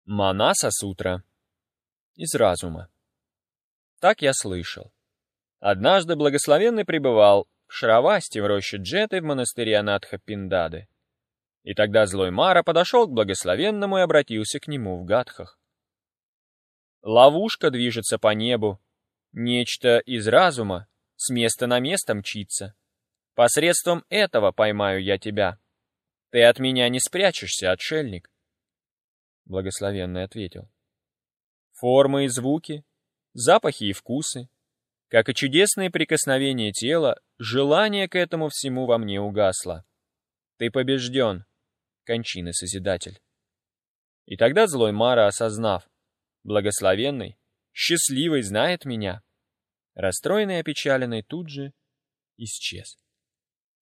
Манаса-сутра. Из разума. Так я слышал. Однажды благословенный пребывал в Шравасте в роще Джеты в монастыре Анатха-Пиндады. И тогда злой Мара подошел к благословенному и обратился к нему в гадхах. Ловушка движется по небу, нечто из разума с места на место мчится. Посредством этого поймаю я тебя. Ты от меня не спрячешься, отшельник. Благословенный ответил. Формы и звуки, запахи и вкусы, как и чудесные прикосновения тела, желание к этому всему во мне угасло. Ты побежден, кончины Созидатель. И тогда злой Мара, осознав, благословенный, счастливый знает меня, расстроенный и опечаленный тут же исчез.